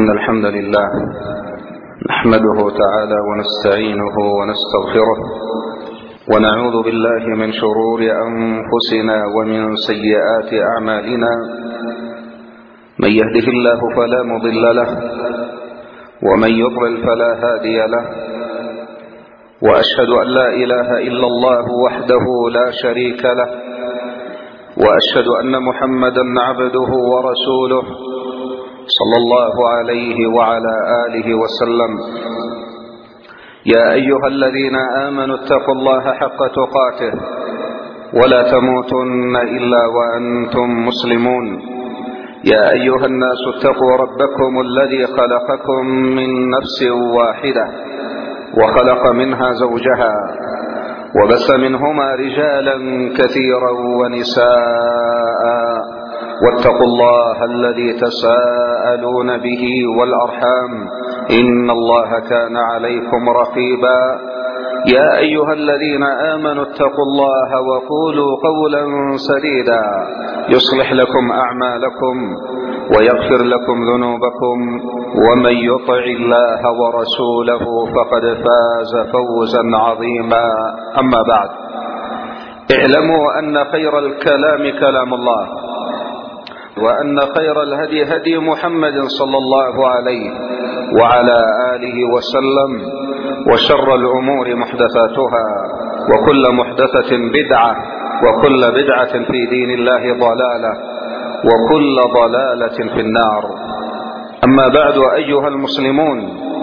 إن الحمد لله نحمده تعالى ونستعينه ونستغفره ونعوذ بالله من شرور أنفسنا ومن سيئات أعمالنا. من يهده الله فلا مضل له ومن يضلل فلا هادي له، وأشهد أن لا إله إلا الله وحده لا شريك له، وأشهد أن محمدا عبده ورسوله صلى الله عليه وعلى آله وسلم. يا أيها الذين آمنوا اتقوا الله حق تقاته ولا تموتن إلا وأنتم مسلمون. يا أيها الناس اتقوا ربكم الذي خلقكم من نفس واحدة وخلق منها زوجها وبث منهما رجالا كثيرا ونساء، واتقوا الله الذي تساءلون به والأرحام إن الله كان عليكم رقيبا. يا أيها الذين آمنوا اتقوا الله وقولوا قولا سديدا يصلح لكم أعمالكم ويغفر لكم ذنوبكم، ومن يطع الله ورسوله فقد فاز فوزا عظيما. أما بعد، اعلموا أن خير الكلام كلام الله، وأن خير الهدي هدي محمد صلى الله عليه وعلى آله وسلم، وشر الأمور محدثاتها، وكل محدثة بدعة، وكل بدعة في دين الله ضلالة، وكل ضلالة في النار. أما بعد، أيها المسلمون،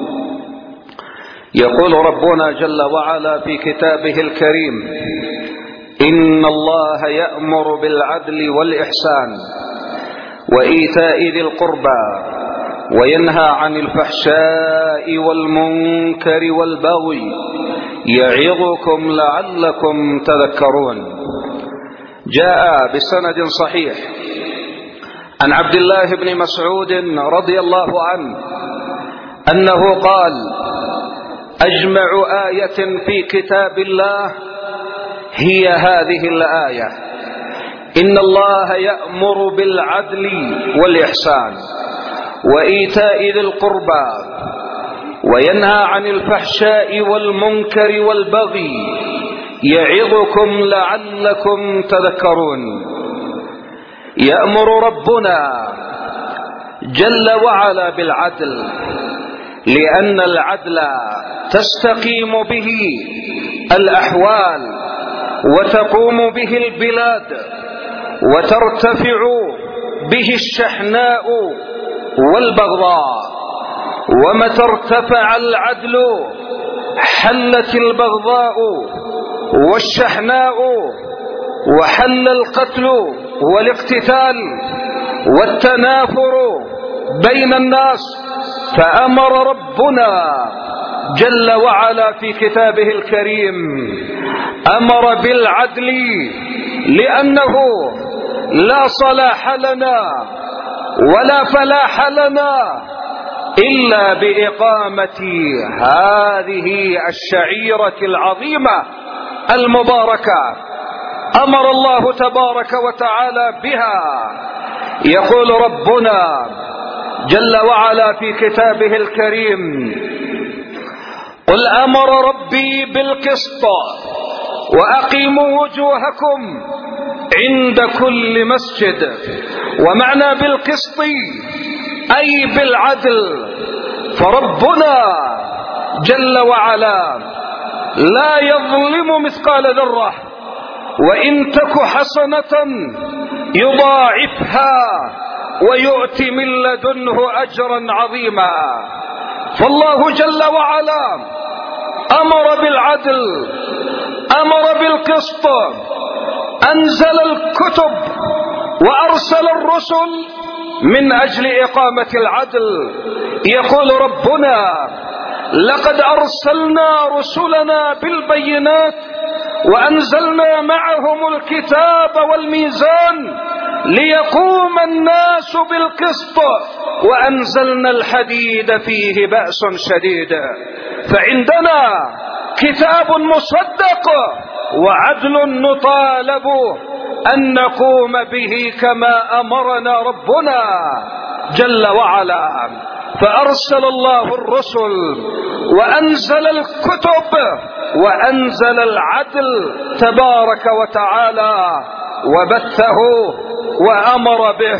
يقول ربنا جل وعلا في كتابه الكريم: إن الله يأمر بالعدل والإحسان وإيتاء ذي القربى وينهى عن الفحشاء والمنكر والبغي يعظكم لعلكم تذكرون. جاء بسند صحيح عن عبد الله بن مسعود رضي الله عنه أنه قال: أجمع آية في كتاب الله هي هذه الآية: إن الله يأمر بالعدل والإحسان وإيتاء ذي القربى وينهى عن الفحشاء والمنكر والبغي يعظكم لعلكم تذكرون. يأمر ربنا جل وعلا بالعدل، لأن العدل تستقيم به الأحوال وتقوم به البلاد وترتفع به الشحناء والبغضاء. ومتى ارتفع العدل حلت البغضاء والشحناء، وحل القتل والاقتتال والتنافر بين الناس. فأمر ربنا جل وعلا في كتابه الكريم، أمر بالعدل، لأنه لا صلاح لنا ولا فلاح لنا إلا بإقامة هذه الشعيرة العظيمة المباركة أمر الله تبارك وتعالى بها. يقول ربنا جل وعلا في كتابه الكريم: قل أمر ربي بالقسط وأقيموا وجوهكم عند كل مسجد. ومعنى بالقسط أي بالعدل، فربنا جل وعلا لا يظلم مثقال ذرة، وإن تك حسنة يضاعفها ويؤتي من لدنه أجرا عظيما. فالله جل وعلا أمر بالعدل، أمر بالقسط، أنزل الكتب وأرسل الرسل من أجل إقامة العدل. يقول ربنا: لقد أرسلنا رسلنا بالبينات وأنزلنا معهم الكتاب والميزان ليقوم الناس بالقسط وأنزلنا الحديد فيه بأس شديد. فعندنا كتاب مصدق وعدل نطالب أن نقوم به كما أمرنا ربنا جل وعلا. فأرسل الله الرسل وأنزل الكتب وأنزل العدل تبارك وتعالى وبثه وأمر به.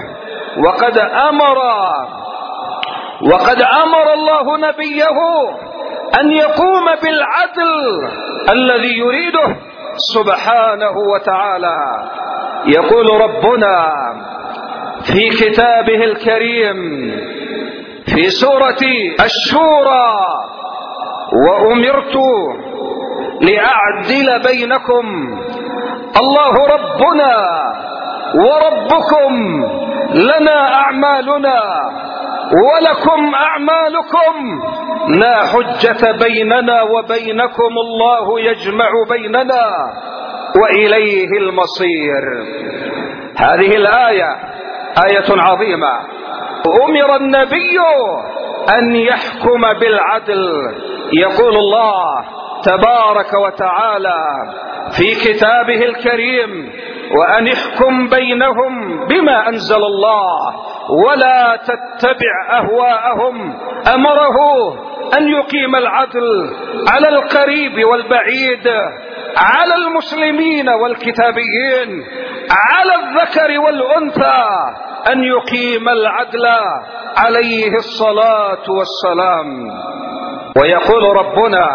وقد أمر الله نبيه أن يقوم بالعدل الذي يريده سبحانه وتعالى. يقول ربنا في كتابه الكريم في سورة الشورى: وأمرت لأعدل بينكم الله ربنا وربكم لنا أعمالنا ولكم أعمالكم لا حجة بيننا وبينكم الله يجمع بيننا وإليه المصير. هذه الآية آية عظيمة. أمر النبي أن يحكم بالعدل. يقول الله تبارك وتعالى في كتابه الكريم: وأن احكم بينهم بما أنزل الله ولا تتبع أهواءهم. أمره أن يقيم العدل على القريب والبعيد، على المسلمين والكتابيين، على الذكر والأنثى، أن يقيم العدل عليه الصلاة والسلام. ويقول ربنا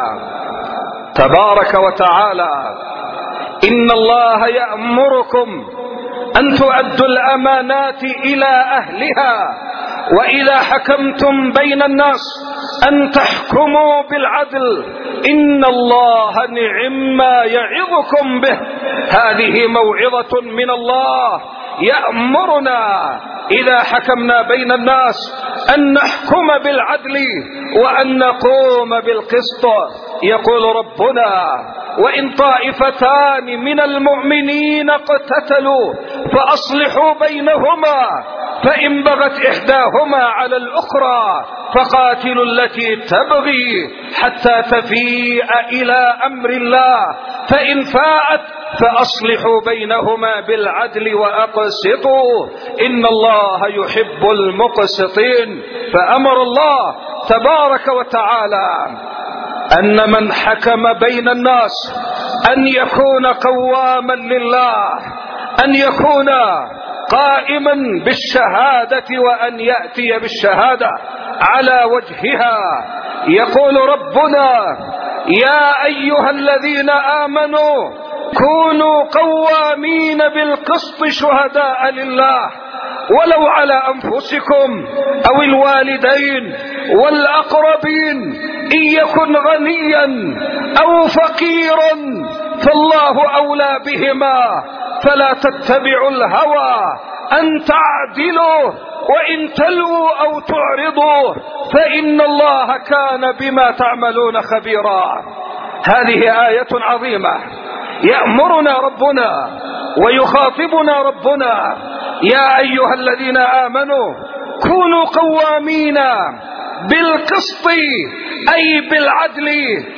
تبارك وتعالى: إن الله يأمركم أن تؤدوا الأمانات إلى أهلها وإذا حكمتم بين الناس أن تحكموا بالعدل إن الله نعما يعظكم به. هذه موعظة من الله يأمرنا إذا حكمنا بين الناس أن نحكم بالعدل وأن نقوم بالقسط. يقول ربنا: وإن طائفتان من المؤمنين اقتتلوا فأصلحوا بينهما فإن بغت إحداهما على الأخرى فقاتلوا التي تبغي حتى تفيء إلى أمر الله فإن فاءت فأصلحوا بينهما بالعدل وأقسطوا إن الله يحب المقسطين. فأمر الله تبارك وتعالى أن من حكم بين الناس أن يكون قواما لله، أن يكون قائما بالشهادة وأن يأتي بالشهادة على وجهها. يقول ربنا: يا أيها الذين آمنوا كونوا قوامين بالقسط شهداء لله ولو على أنفسكم أو الوالدين والأقربين إن يكن غنيا أو فقيرا فالله أولى بهما فلا تتبعوا الهوى أن تعدلوا وإن تلووا أو تعرضوا فإن الله كان بما تعملون خبيرا. هذه آية عظيمة يأمرنا ربنا ويخاطبنا ربنا: يا أيها الذين آمنوا كونوا قوامين بالقسط أي بالعدل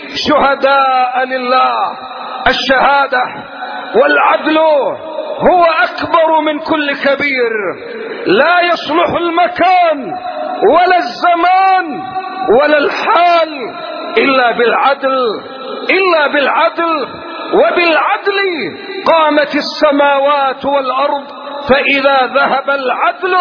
شهداء لله. الشهادة والعدل هو أكبر من كل كبير، لا يصلح المكان ولا الزمان ولا الحال إلا بالعدل وبالعدل قامت السماوات والأرض فإذا ذهب العدل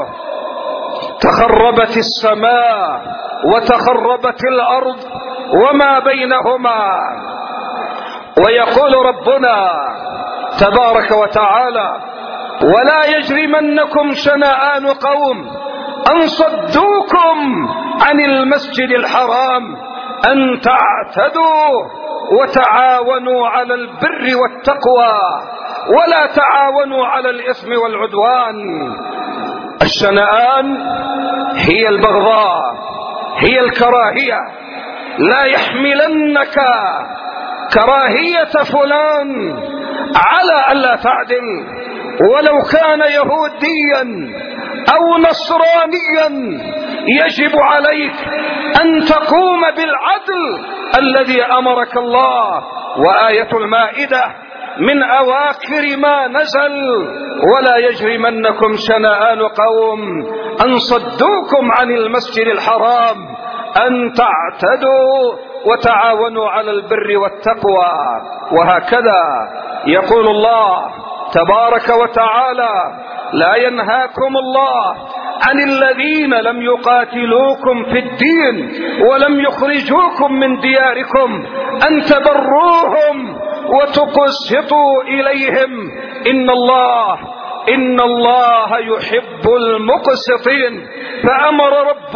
تخربت السماء وتخربت الأرض وما بينهما. ويقول ربنا تبارك وتعالى: ولا يجرمنكم شنآن قوم أن صدوكم عن المسجد الحرام أن تعتدوا وتعاونوا على البر والتقوى ولا تعاونوا على الإثم والعدوان. الشنآن هي البغضاء، هي الكراهية. لا يحملنك كراهية فلان على ألا تعدل ولو كان يهوديا أو نصرانيا، يجب عليك أن تقوم بالعدل الذي أمرك الله. وآية المائدة من أواخر ما نزل: ولا يجرمنكم شنآن قوم أن صدوكم عن المسجد الحرام أن تعتدوا وتعاونوا على البر والتقوى. وهكذا يقول الله تبارك وتعالى: لا ينهاكم الله عن الذين لم يقاتلوكم في الدين ولم يخرجوكم من دياركم أن تبروهم وتقسطوا إليهم إن الله يحب المقسطين. فأمر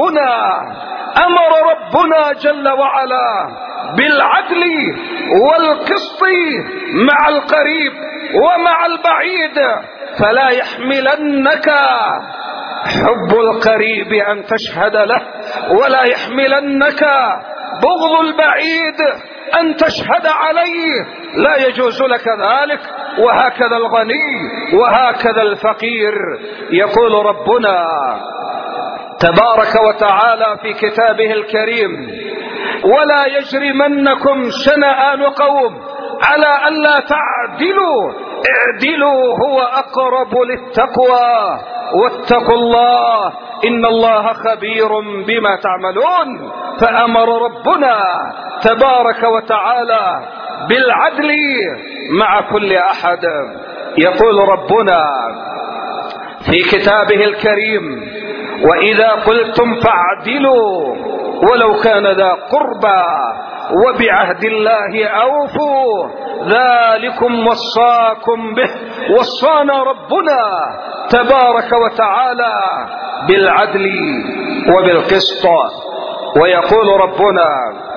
ربنا جل وعلا بالعدل والقسط مع القريب ومع البعيد، فلا يحملنك حب القريب أن تشهد له، ولا يحملنك بغض البعيد أن تشهد عليه، لا يجوز لك ذلك. وهكذا الغني وهكذا الفقير. يقول ربنا تبارك وتعالى في كتابه الكريم: ولا يجرمنكم شنآن قوم على ألا تعدلوا اعدلوا هو أقرب للتقوى واتقوا الله إن الله خبير بما تعملون. فأمر ربنا تبارك وتعالى بالعدل مع كل أحد. يقول ربنا في كتابه الكريم: وإذا قلتم فاعدلوا ولو كان ذا قربى وبعهد الله أوفوا ذلكم وصاكم به. وصانا ربنا تبارك وتعالى بالعدل وبالقسط. ويقول ربنا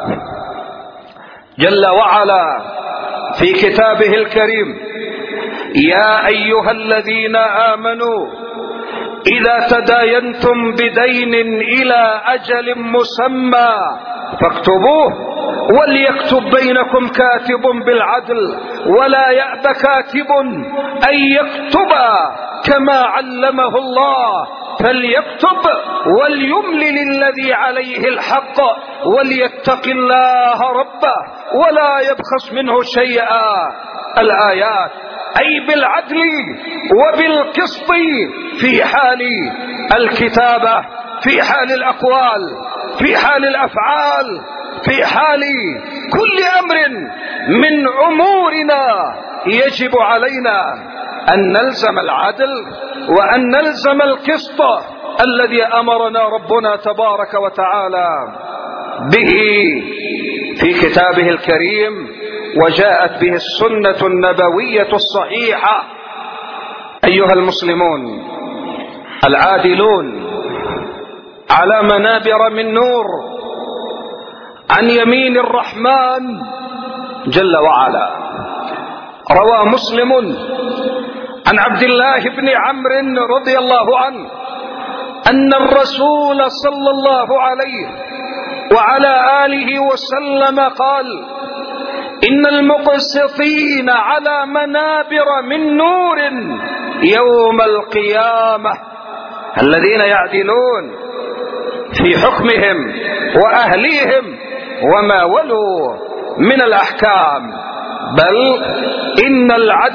جل وعلا في كتابه الكريم: يا أيها الذين آمنوا إذا تداينتم بدين إلى أجل مسمى فاكتبوه وليكتب بينكم كاتب بالعدل ولا يأب كاتب أن يكتب كما علمه الله فليكتب وليملل الذي عليه الحق وليتق الله ربه ولا يبخس منه شيئا. الآيات أي بالعدل وبالقسط في حال الكتابة، في حال الأقوال، في حال الأفعال، في حال كل أمر من أمورنا. يجب علينا أن نلزم العدل وأن نلزم القسط الذي أمرنا ربنا تبارك وتعالى به في كتابه الكريم وجاءت به السنة النبوية الصحيحة. أيها المسلمون العادلون على منابر من نور عن يمين الرحمن جل وعلا. روى مسلم عن عبد الله بن عمرو رضي الله عنه أن الرسول صلى الله عليه وعلى آله وسلم قال: إن المقسطين على منابر من نور يوم القيامة، الذين يعدلون في حكمهم وأهليهم وما ولوا من الأحكام. بل إن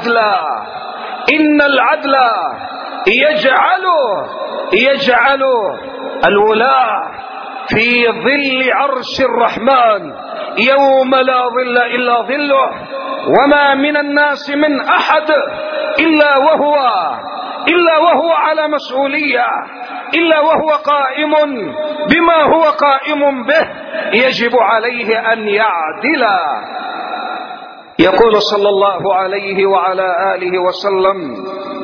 العدل يجعل الولاة في ظل عرش الرحمن يوم لا ظل إلا ظله، وما من الناس من أحد إلا وهو على مسؤولية، إلا وهو قائم بما هو قائم به، يجب عليه أن يعدل. يقول صلى الله عليه وعلى آله وسلم: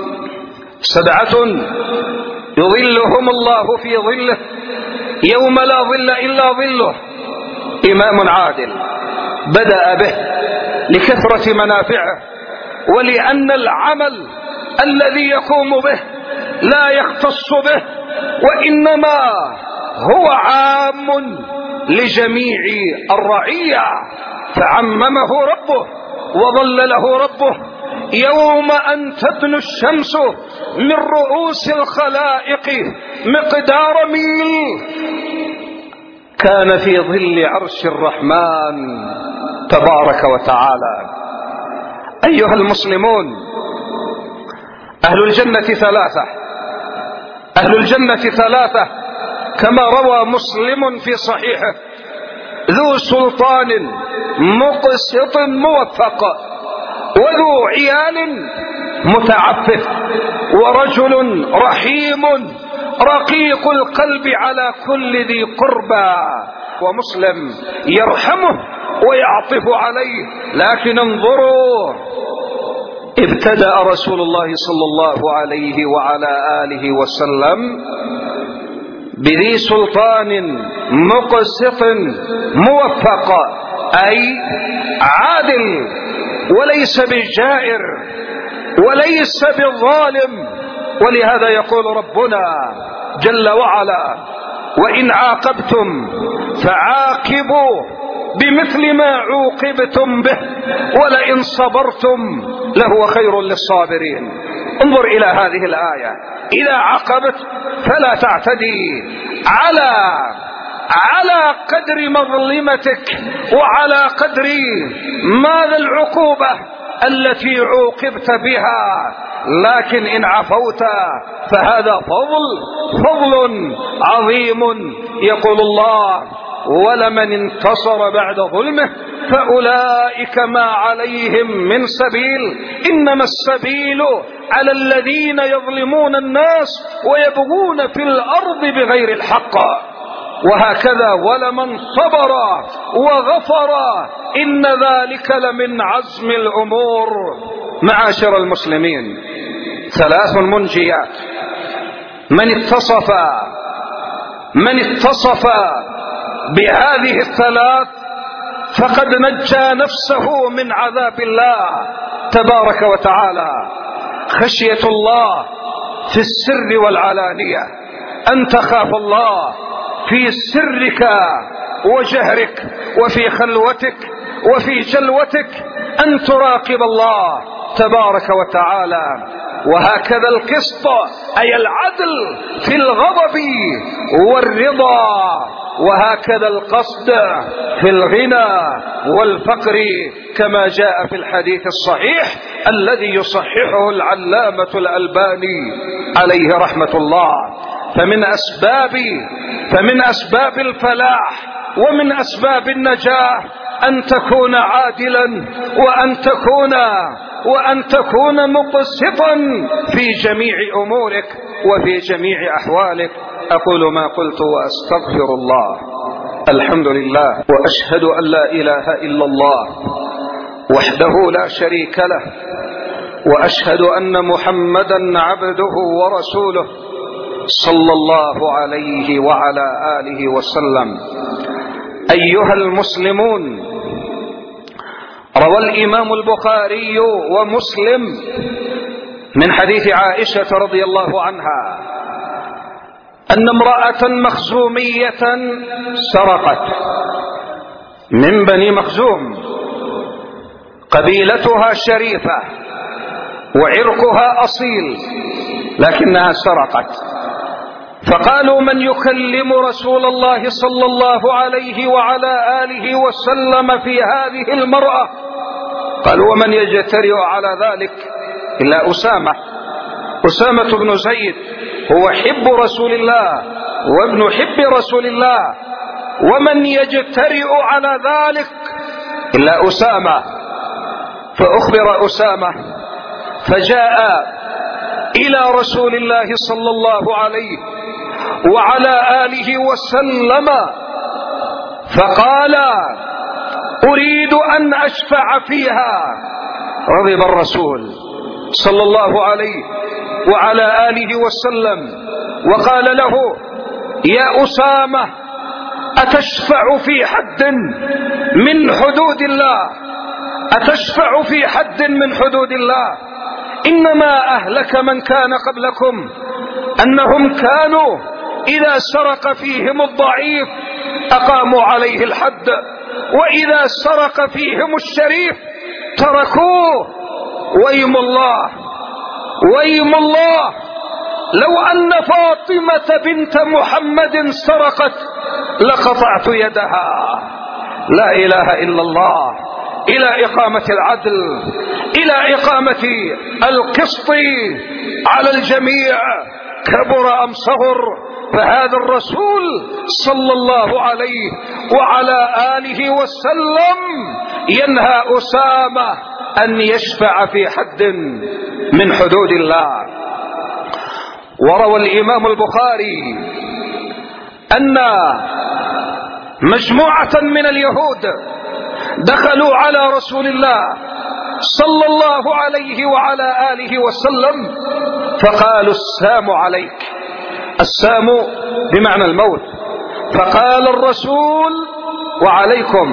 7 يظلهم الله في ظله يوم لا ظل إلا ظله: إمام عادل بدأ به لكثرة منافعه ولأن العمل الذي يقوم به لا يختص به، وإنما هو عام لجميع الرعية، فعممه ربه وظلله ربه يوم أن تدنو الشمس من رؤوس الخلائق مقدار ميل كان في ظل عرش الرحمن تبارك وتعالى. أيها المسلمون، أهل الجنة 3: أهل الجنة ثلاثة كما روى مسلم في صحيحه: ذو سلطان مقسط موفق، وذو عيال متعفف، ورجل رحيم رقيق القلب على كل ذي قربى. ومسلم يرحمه ويعطف عليه. لكن انظروا، ابتدأ رسول الله صلى الله عليه وعلى آله وسلم بذي سلطان مقسط موفق، أي عادل، وليس بالجائر وليس بالظالم. ولهذا يقول ربنا جل وعلا: وإن عاقبتم فعاقبوا بمثل ما عوقبتم به ولئن صبرتم لهو خير للصابرين. انظر إلى هذه الآية: إذا عاقبت فلا تعتدي على قدر مظلمتك وعلى قدر ماذا العقوبة التي عوقبت بها، لكن إن عفوت فهذا فضل عظيم. يقول الله: ولمن انتصر بعد ظلمه فأولئك ما عليهم من سبيل، إنما السبيل على الذين يظلمون الناس ويبغون في الأرض بغير الحق. وهكذا ولمن صبر وغفر إن ذلك لمن عزم الأمور. معاشر المسلمين، ثلاث منجيات: من اتصف بهذه الثلاث فقد نجى نفسه من عذاب الله تبارك وتعالى. خشية الله في السر والعلانية، أن تخاف الله في سرك وجهرك وفي خلوتك وفي جلوتك، أن تراقب الله تبارك وتعالى. وهكذا القسط أي العدل في الغضب والرضا، وهكذا القصد في الغنى والفقر، كما جاء في الحديث الصحيح الذي يصححه العلامة الألباني عليه رحمة الله. فمن أسباب الفلاح ومن أسباب النجاح أن تكون عادلا وأن تكون مقسطا في جميع أمورك وفي جميع أحوالك. أقول ما قلت وأستغفر الله. الحمد لله، وأشهد أن لا إله إلا الله وحده لا شريك له، وأشهد أن محمدا عبده ورسوله صلى الله عليه وعلى آله وسلم. أيها المسلمون، روى الإمام البخاري ومسلم من حديث عائشة رضي الله عنها أن امرأة مخزومية سرقت من بني مخزوم، قبيلتها شريفة وعرقها أصيل، لكنها سرقت. فقالوا: من يكلم رسول الله صلى الله عليه وعلى آله وسلم في هذه المرأة؟ قالوا: ومن يجترئ على ذلك إلا أسامة بن زيد، هو حب رسول الله وابن حب رسول الله، ومن يجترئ على ذلك إلا أسامة. فأخبر أسامة، فجاء إلى رسول الله صلى الله عليه وعلى آله وسلم فقال: أريد أن أشفع فيها. غضب الرسول صلى الله عليه وعلى آله وسلم وقال له: يا أسامة، أتشفع في حد من حدود الله؟ أتشفع في حد من حدود الله؟ إنما أهلك من كان قبلكم أنهم كانوا إذا سرق فيهم الضعيف أقاموا عليه الحد، وإذا سرق فيهم الشريف تركوه. ويم الله لو أن فاطمة بنت محمد سرقت لقطعت يدها. لا إله إلا الله. إلى إقامة العدل، إلى إقامة القسط على الجميع، كبر أم صغر، فهذا الرسول صلى الله عليه وعلى آله وسلم ينهى أسامة أن يشفع في حد من حدود الله. وروى الإمام البخاري أن مجموعة من اليهود دخلوا على رسول الله صلى الله عليه وعلى آله وسلم فقالوا السام عليك، السام بمعنى الموت، فقال الرسول وعليكم.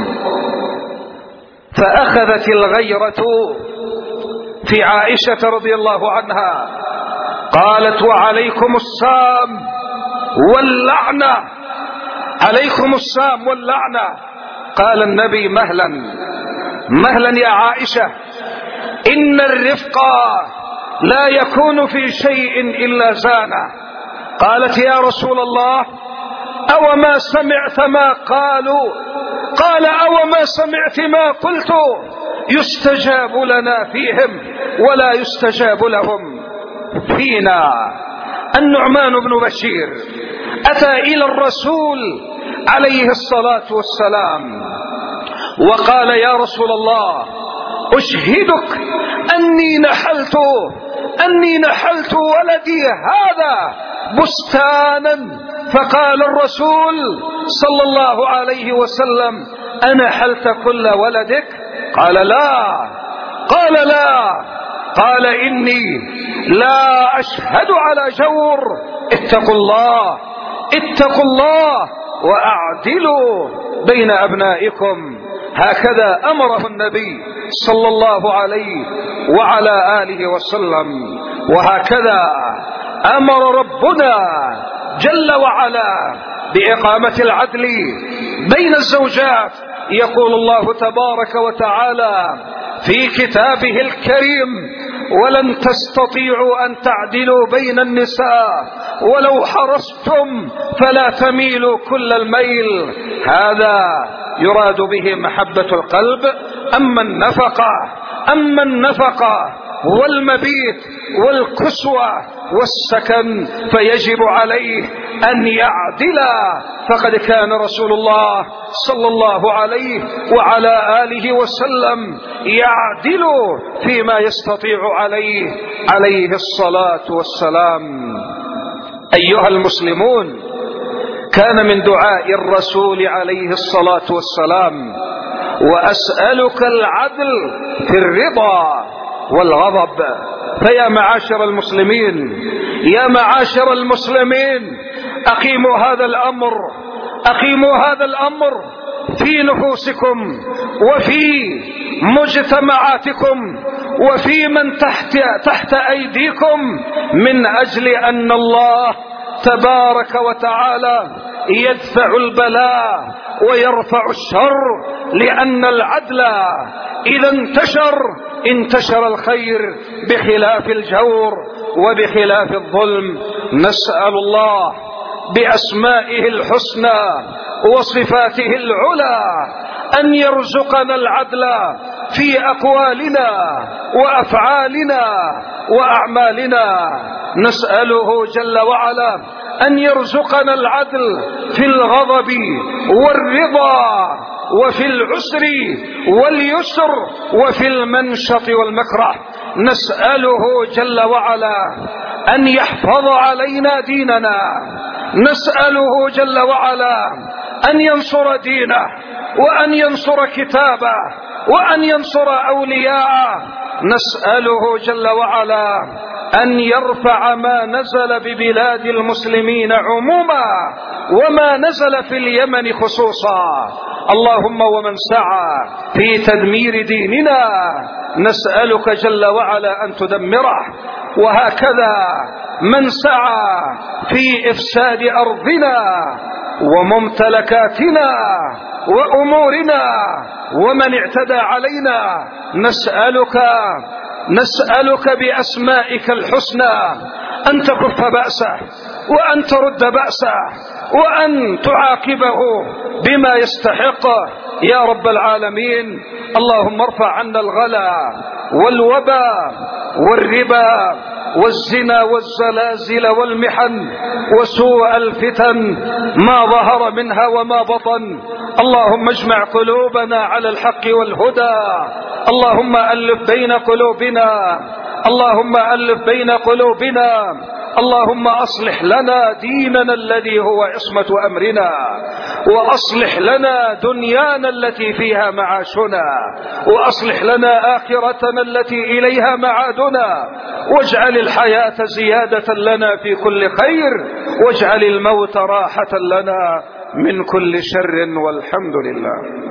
فأخذت الغيرة في عائشة رضي الله عنها، قالت وعليكم السام واللعنة، عليكم السام واللعنة. قال النبي مهلا مهلا يا عائشة، إن الرفق لا يكون في شيء إلا زانه. قالت يا رسول الله أو ما سمعت ما قالوا؟ قال أو ما سمعت ما قلت؟ يستجاب لنا فيهم ولا يستجاب لهم فينا. النعمان بن بشير أتى إلى الرسول عليه الصلاة والسلام وقال يا رسول الله أشهدك أني نحلت ولدي هذا بستانا. فقال الرسول صلى الله عليه وسلم أنحلت كل ولدك؟ قال لا. قال لا. قال إني لا أشهد على جور. اتقوا الله وأعدلوا بين أبنائكم. هكذا أمره النبي صلى الله عليه وعلى آله وسلم، وهكذا أمر ربنا جل وعلا بإقامة العدل بين الزوجات. يقول الله تبارك وتعالى في كتابه الكريم ولن تستطيعوا أن تعدلوا بين النساء ولو حرصتم فلا تميلوا كل الميل. هذا يراد به محبة القلب. أما النفقة والمبيت والكسوة والسكن فيجب عليه أن يعدل، فقد كان رسول الله صلى الله عليه وعلى آله وسلم يعدل فيما يستطيع عليه الصلاة والسلام. أيها المسلمون، كان من دعاء الرسول عليه الصلاة والسلام وأسألك العدل في الرضا والغضب. فيا معاشر المسلمين أقيموا هذا الأمر في نفوسكم وفي مجتمعاتكم وفي من تحت أيديكم، من أجل أن الله تبارك وتعالى يدفع البلاء ويرفع الشر، لأن العدل إذا انتشر الخير بخلاف الجور وبخلاف الظلم. نسأل الله بأسمائه الحسنى وصفاته العلى أن يرزقنا العدل في أقوالنا وأفعالنا وأعمالنا. نسأله جل وعلا أن يرزقنا العدل في الغضب والرضا وفي العسر واليسر وفي المنشط والمكره. نسأله جل وعلا أن يحفظ علينا ديننا، نسأله جل وعلا أن ينصر دينه وأن ينصر كتابه وأن ينصر أولياءه. نسأله جل وعلا أن يرفع ما نزل ببلاد المسلمين عموما وما نزل في اليمن خصوصا. اللهم ومن سعى في تدمير ديننا نسألك جل وعلا أن تدمره، وهكذا من سعى في إفساد أرضنا وممتلكاتنا وأمورنا ومن اعتدى علينا نسألك بأسمائك الحسنى أن تكف بأسه وأن ترد بأسه وأن تعاقبه بما يستحقه يا رب العالمين. اللهم ارفع عنا الغلا والوباء والربا والزنا والزلازل والمحن وسوء الفتن ما ظهر منها وما بطن. اللهم اجمع قلوبنا على الحق والهدى، اللهم ألف بين قلوبنا، اللهم ألف بين قلوبنا، اللهم أصلح لنا ديننا الذي هو عصمة أمرنا، وأصلح لنا دنيانا التي فيها معاشنا، وأصلح لنا آخرتنا التي إليها معادنا، واجعل الحياة زيادة لنا في كل خير، واجعل الموت راحة لنا من كل شر، والحمد لله.